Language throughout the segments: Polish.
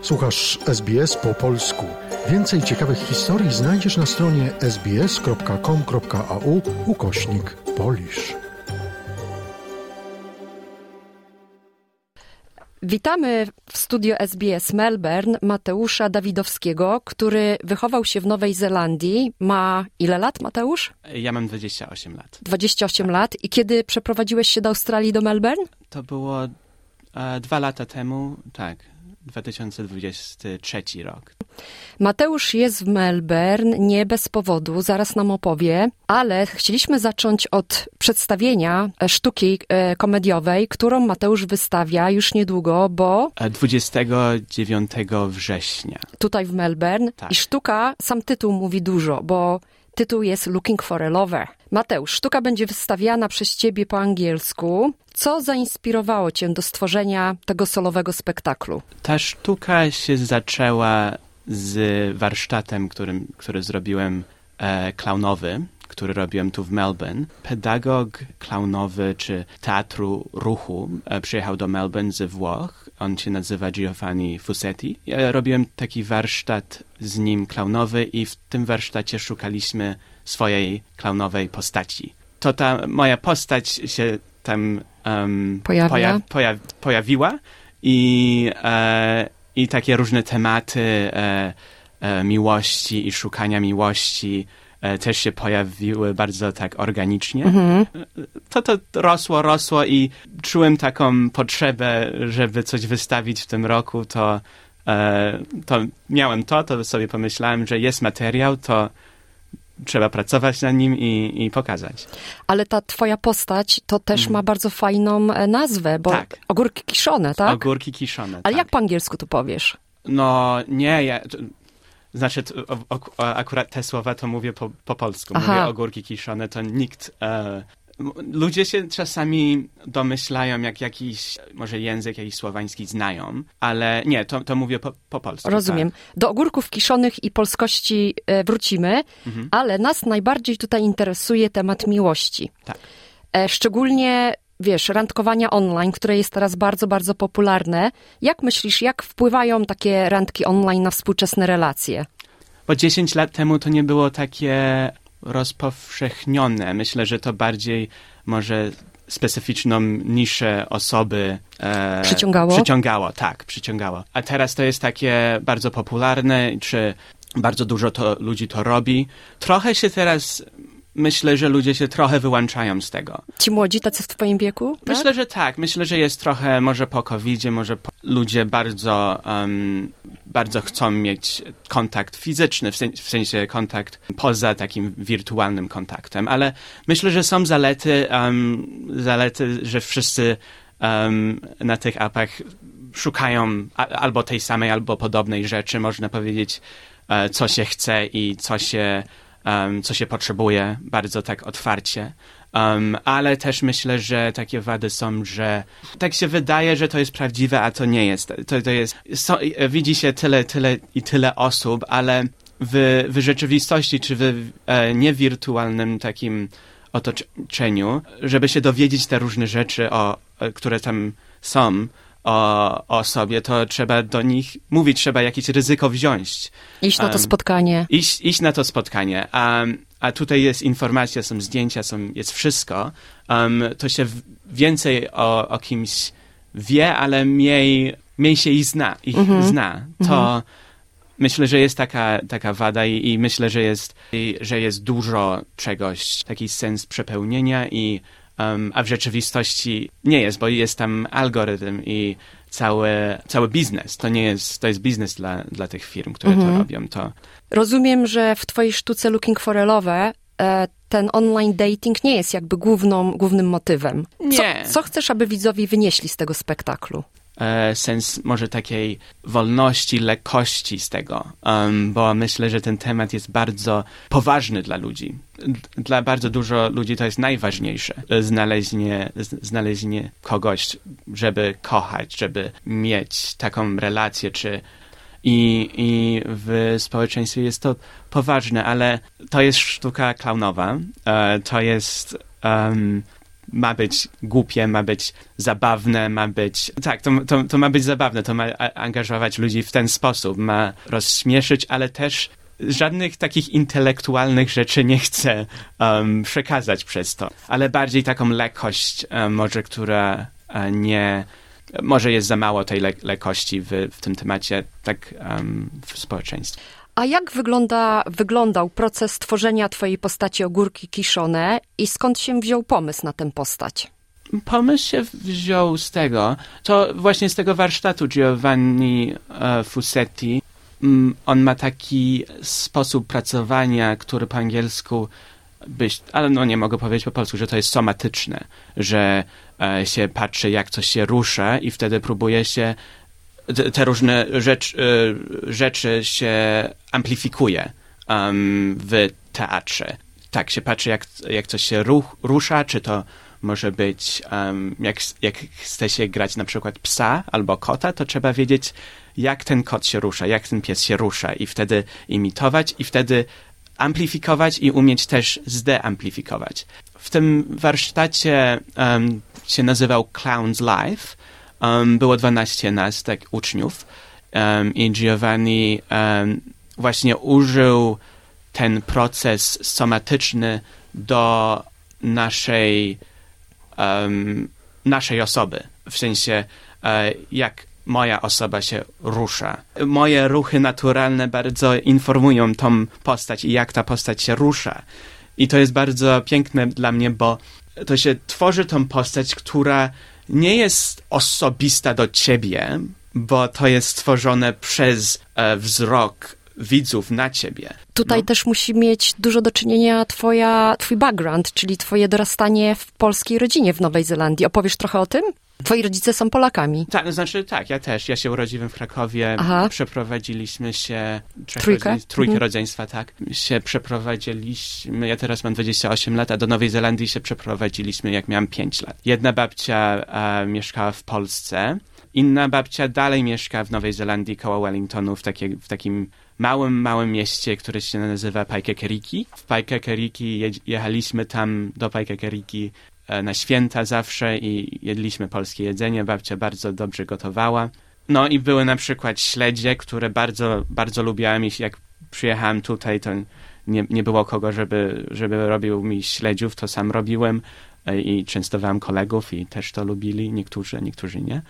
Słuchasz SBS po polsku. Więcej ciekawych historii znajdziesz na stronie sbs.com.au/Polish. Witamy w studio SBS Melbourne Mateusza Dawidowskiego, który wychował się w Nowej Zelandii. Ma ile lat, Mateusz? Ja mam 28 lat. 28 lat. I kiedy przeprowadziłeś się do Australii, do Melbourne? To było 2 lata temu, tak, 2023 rok. Mateusz jest w Melbourne nie bez powodu, zaraz nam opowie, ale chcieliśmy zacząć od przedstawienia sztuki komediowej, którą Mateusz wystawia już niedługo, bo 29 września. Tutaj w Melbourne. Tak. I sztuka, sam tytuł mówi dużo, bo tytuł jest Looking for a Lover. Mateusz, sztuka będzie wystawiana przez ciebie po angielsku. Co zainspirowało cię do stworzenia tego solowego spektaklu? Ta sztuka się zaczęła z warsztatem, który zrobiłem klaunowy, który robiłem tu w Melbourne. Pedagog klaunowy czy teatru ruchu przyjechał do Melbourne ze Włoch. On się nazywa Giovanni Fusetti. Ja robiłem taki warsztat z nim klaunowy i w tym warsztacie szukaliśmy swojej klaunowej postaci. To ta moja postać się tam pojawiła i takie różne tematy miłości i szukania miłości też się pojawiły bardzo tak organicznie. Mm-hmm. To rosło i czułem taką potrzebę, żeby coś wystawić w tym roku, to miałem to sobie pomyślałem, że jest materiał, to trzeba pracować nad nim i pokazać. Ale ta twoja postać to też ma bardzo fajną nazwę, bo tak. Ogórki kiszone, tak? Ogórki kiszone, Ale tak. jak po angielsku to powiesz? No nie, znaczy akurat te słowa to mówię po polsku. Aha. Mówię ogórki kiszone, to nikt... Ludzie się czasami domyślają, jak jakiś, może język jakiś słowański znają, ale nie, to mówię po polsku. Rozumiem. Tak. Do ogórków kiszonych i polskości wrócimy, ale nas najbardziej tutaj interesuje temat miłości. Tak. Szczególnie, wiesz, randkowania online, które jest teraz bardzo, bardzo popularne. Jak myślisz, jak wpływają takie randki online na współczesne relacje? Bo 10 lat temu to nie było takie rozpowszechnione. Myślę, że to bardziej może specyficzną niszę osoby przyciągało. A teraz to jest takie bardzo popularne, czy bardzo dużo ludzi to robi. Trochę się teraz... Myślę, że ludzie się trochę wyłączają z tego. Ci młodzi, tacy w twoim wieku? Tak? Myślę, że tak. Myślę, że jest trochę, może po COVID-zie, ludzie bardzo chcą mieć kontakt fizyczny, w sensie kontakt poza takim wirtualnym kontaktem. Ale myślę, że są zalety, że wszyscy na tych appach szukają albo tej samej, albo podobnej rzeczy. Można powiedzieć, co się chce i co się potrzebuje, bardzo tak otwarcie. Ale też myślę, że takie wady są, że tak się wydaje, że to jest prawdziwe, a to nie jest. Widzi się tyle osób, ale w rzeczywistości, czy w niewirtualnym takim otoczeniu, żeby się dowiedzieć te różne rzeczy, które tam są, o sobie, to trzeba do nich mówić, trzeba jakieś ryzyko wziąć. Iść na to spotkanie. Iść na to spotkanie. A tutaj jest informacja, są zdjęcia, jest wszystko. To się więcej o kimś wie, ale mniej się ich zna. To myślę, że jest taka wada i myślę, że jest dużo czegoś, taki sens przepełnienia a w rzeczywistości nie jest, bo jest tam algorytm i cały biznes. To jest biznes dla tych firm, które to robią. Rozumiem, że w twojej sztuce Looking for a Lover ten online dating nie jest jakby głównym motywem. Nie. Co chcesz, aby widzowie wynieśli z tego spektaklu? Sens może takiej wolności, lekkości z tego, bo myślę, że ten temat jest bardzo poważny dla ludzi. Dla bardzo dużo ludzi to jest najważniejsze. Znalezienie kogoś, żeby kochać, żeby mieć taką relację, i w społeczeństwie jest to poważne, ale to jest sztuka klaunowa. To jest ma być głupie, ma być zabawne, ma być... Tak, to ma być zabawne, to ma angażować ludzi w ten sposób, ma rozśmieszyć, ale też żadnych takich intelektualnych rzeczy nie chcę przekazać przez to, ale bardziej taką lekkość może, która nie... Może jest za mało tej lekkości w tym temacie, tak w społeczeństwie. A jak wyglądał proces tworzenia twojej postaci Ogórki Kiszone i skąd się wziął pomysł na tę postać? Pomysł się wziął z tego, to właśnie z tego warsztatu Giovanni Fusetti. On ma taki sposób pracowania, który po angielsku ale nie mogę powiedzieć po polsku, że to jest somatyczne, że się patrzy, jak coś się rusza i wtedy próbuje się te różne rzeczy się amplifikuje w teatrze. Tak, się patrzy, jak coś się rusza, czy to może być, jak chce się grać na przykład psa albo kota, to trzeba wiedzieć, jak ten kot się rusza, jak ten pies się rusza i wtedy imitować i wtedy amplifikować i umieć też zdeamplifikować. W tym warsztacie się nazywał Clown's Life. Było 12 nas, tak, uczniów i Giovanni właśnie użył ten proces somatyczny do naszej osoby. W sensie, jak moja osoba się rusza. Moje ruchy naturalne bardzo informują tą postać i jak ta postać się rusza. I to jest bardzo piękne dla mnie, bo to się tworzy tą postać, która nie jest osobista do ciebie, bo to jest stworzone przez wzrok widzów na ciebie. Tutaj też musi mieć dużo do czynienia twój background, czyli twoje dorastanie w polskiej rodzinie w Nowej Zelandii. Opowiesz trochę o tym? Twoi rodzice są Polakami. Tak, to znaczy tak, ja też. Ja się urodziłem w Krakowie. Aha. Przeprowadziliśmy się... Trójkę rodzeństwa, tak. Się przeprowadziliśmy, ja teraz mam 28 lat, a do Nowej Zelandii się przeprowadziliśmy, jak miałem 5 lat. Jedna babcia mieszkała w Polsce, inna babcia dalej mieszka w Nowej Zelandii koło Wellingtonu, w takim małym mieście, które się nazywa Paikakiriki. W Paikakiriki jechaliśmy tam do Paikakiriki na święta zawsze i jedliśmy polskie jedzenie. Babcia bardzo dobrze gotowała. No i były na przykład śledzie, które bardzo, bardzo lubiałem i jak przyjechałem tutaj, to nie było kogo, żeby robił mi śledziów, to sam robiłem i częstowałem kolegów i też to lubili, niektórzy nie.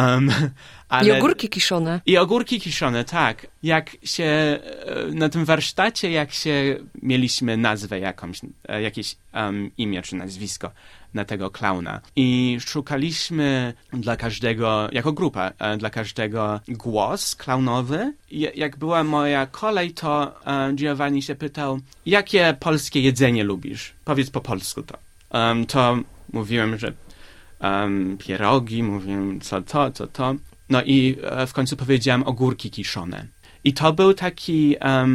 Ale... I ogórki kiszone. I ogórki kiszone, tak. Jak się na tym warsztacie, mieliśmy nazwę jakieś imię czy nazwisko na tego klauna. I szukaliśmy dla każdego, jako grupa, dla każdego głos klaunowy. Jak była moja kolej, to Giovanni się pytał, jakie polskie jedzenie lubisz? Powiedz po polsku to. To mówiłem, że pierogi, mówiłem co to. No i w końcu powiedziałem ogórki kiszone. I to był taki...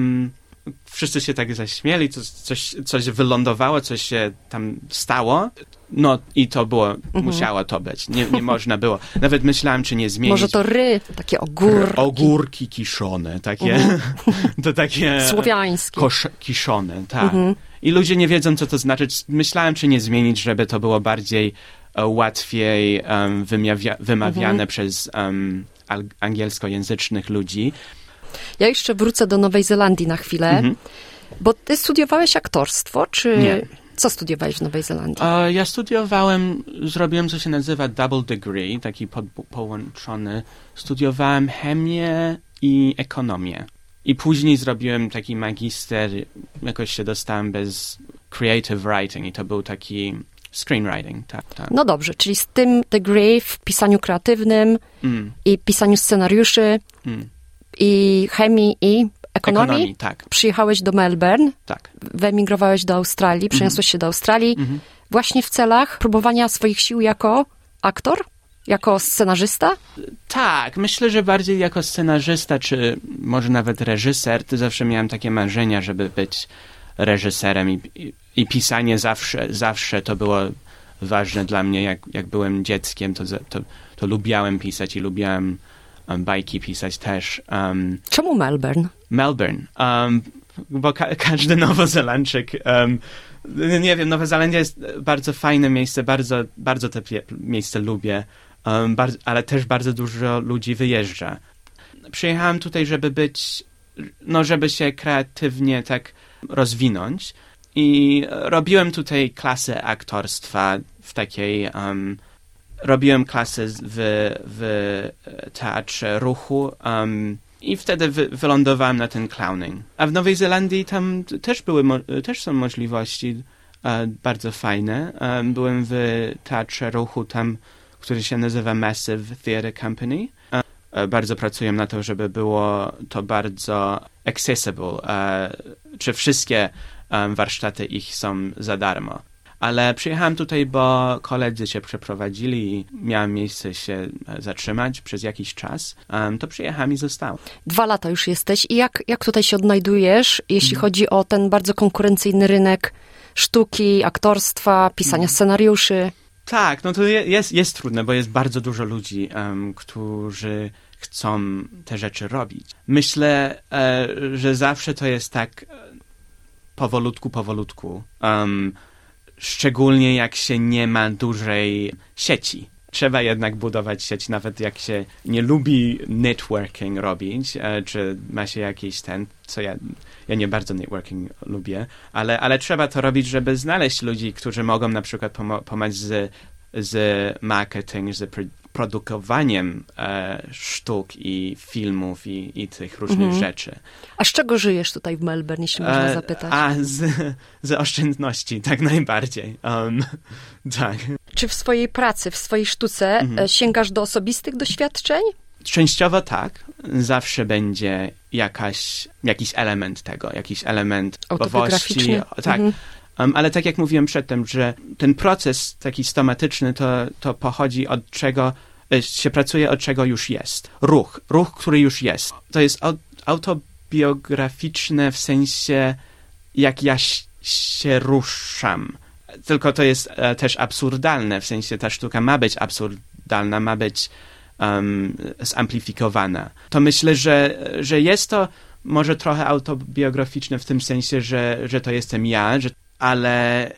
wszyscy się tak zaśmieli, coś wylądowało, coś się tam stało. No i to było, musiało to być. Nie można było. Nawet myślałem, czy nie zmienić. Może to takie ogórki. Ogórki kiszone, takie... to takie... Słowiańskie. Kiszone, tak. I ludzie nie wiedzą, co to znaczy. Myślałem, czy nie zmienić, żeby to było bardziej łatwiej wymawiane przez angielskojęzycznych ludzi. Ja jeszcze wrócę do Nowej Zelandii na chwilę, bo ty studiowałeś aktorstwo, czy... Nie. Co studiowałeś w Nowej Zelandii? Ja zrobiłem co się nazywa double degree, taki połączony. Studiowałem chemię i ekonomię. I później zrobiłem taki magister, jakoś się dostałem bez creative writing i to był taki screenwriting, tak. No dobrze, czyli z tym degree w pisaniu kreatywnym i pisaniu scenariuszy i chemii i ekonomii, tak. Przyjechałeś do Melbourne, tak. Wyemigrowałeś do Australii, przeniosłeś się do Australii właśnie w celach próbowania swoich sił jako aktor? Jako scenarzysta? Tak, myślę, że bardziej jako scenarzysta, czy może nawet reżyser. To zawsze miałem takie marzenia, żeby być reżyserem i pisanie zawsze to było ważne dla mnie. Jak byłem dzieckiem, to lubiałem pisać i lubiałem bajki pisać też. Czemu Melbourne? Melbourne. bo każdy Nowozelandczyk, nie wiem, Nowa Zelandia jest bardzo fajne miejsce, bardzo to miejsce lubię, ale też bardzo dużo ludzi wyjeżdża. Przyjechałem tutaj, żeby się kreatywnie tak rozwinąć i robiłem tutaj klasy aktorstwa w takiej, robiłem klasy w teatrze ruchu, i wtedy wylądowałem na ten clowning. A w Nowej Zelandii tam też są możliwości bardzo fajne. Byłem w teatrze ruchu tam, który się nazywa Massive Theatre Company. Bardzo pracuję na to, żeby było to bardzo accessible. Czy wszystkie warsztaty ich są za darmo. Ale przyjechałem tutaj, bo koledzy się przeprowadzili i miałem miejsce się zatrzymać przez jakiś czas. To przyjechałem i zostałem. 2 lata już jesteś i jak tutaj się odnajdujesz, jeśli chodzi o ten bardzo konkurencyjny rynek sztuki, aktorstwa, pisania scenariuszy? Tak, no to jest trudne, bo jest bardzo dużo ludzi, którzy chcą te rzeczy robić. Myślę, że zawsze to jest tak powolutku. Szczególnie jak się nie ma dużej sieci. Trzeba jednak budować sieć, nawet jak się nie lubi networking robić, czy ma się jakiś co ja nie bardzo networking lubię, ale trzeba to robić, żeby znaleźć ludzi, którzy mogą na przykład pomóc z marketing, z produkowaniem sztuk i filmów i tych różnych rzeczy. A z czego żyjesz tutaj w Melbourne, jeśli można zapytać? Z oszczędności, tak najbardziej. Tak. Czy w swojej pracy, w swojej sztuce sięgasz do osobistych doświadczeń? Częściowo tak. Zawsze będzie jakiś element tego, jakiś element autobiograficzny. Tak. Ale tak jak mówiłem przedtem, że ten proces taki stomatyczny to pochodzi od czego się pracuje, od czego już jest. Ruch, który już jest. To jest autobiograficzne w sensie, jak ja się ruszam. Tylko to jest też absurdalne, w sensie ta sztuka ma być absurdalna, ma być zamplifikowana. To myślę, że jest to może trochę autobiograficzne w tym sensie, że to jestem ja, ale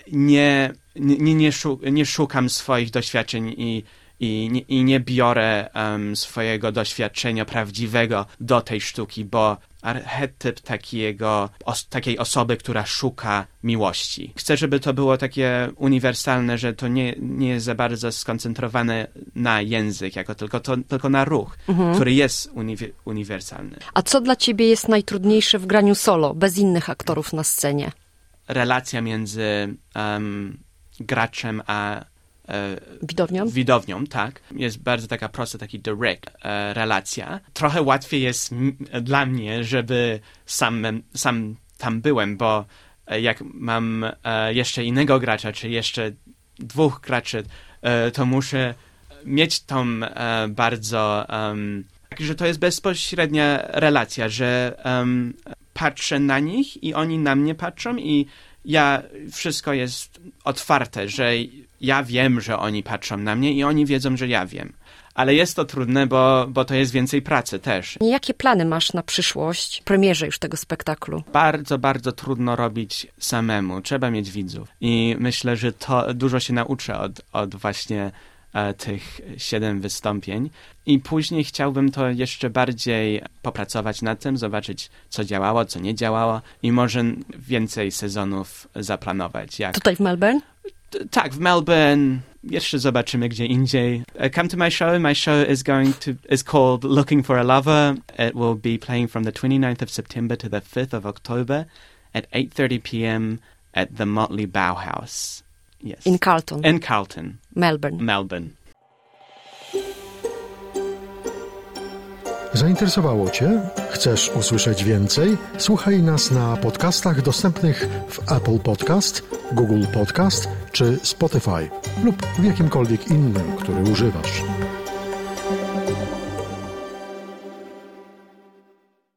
nie szukam swoich doświadczeń i nie biorę swojego doświadczenia prawdziwego do tej sztuki, bo archetyp takiej osoby, która szuka miłości. Chcę, żeby to było takie uniwersalne, że to nie jest za bardzo skoncentrowane na język, tylko na ruch, który jest uniwersalny. A co dla ciebie jest najtrudniejsze w graniu solo, bez innych aktorów na scenie? Relacja między graczem a widownią, tak. Jest bardzo taka prosta, taki direct relacja. Trochę łatwiej jest dla mnie, żeby sam tam byłem, bo jak mam jeszcze innego gracza, czy jeszcze 2 graczy, to muszę mieć tą bardzo... że to jest bezpośrednia relacja, że patrzę na nich i oni na mnie patrzą i wszystko jest otwarte, że ja wiem, że oni patrzą na mnie i oni wiedzą, że ja wiem. Ale jest to trudne, bo to jest więcej pracy też. Jakie plany masz na przyszłość, premierze już tego spektaklu? Bardzo, bardzo trudno robić samemu. Trzeba mieć widzów. I myślę, że to dużo się nauczę od właśnie tych 7 wystąpień. I później chciałbym to jeszcze bardziej popracować nad tym, zobaczyć, co działało, co nie działało i może więcej sezonów zaplanować. Tutaj w Melbourne? Tak, w Melbourne. Jeszcze zobaczymy gdzie indziej. Come to my show. My show is called Looking for a Lover. It will be playing from the 29th of September to the 5th of October at 8:30 p.m. at the Motley Bauhaus. Yes. In Carlton. Melbourne. Zainteresowało Cię? Chcesz usłyszeć więcej? Słuchaj nas na podcastach dostępnych w Apple Podcast, Google Podcast czy Spotify lub w jakimkolwiek innym, który używasz.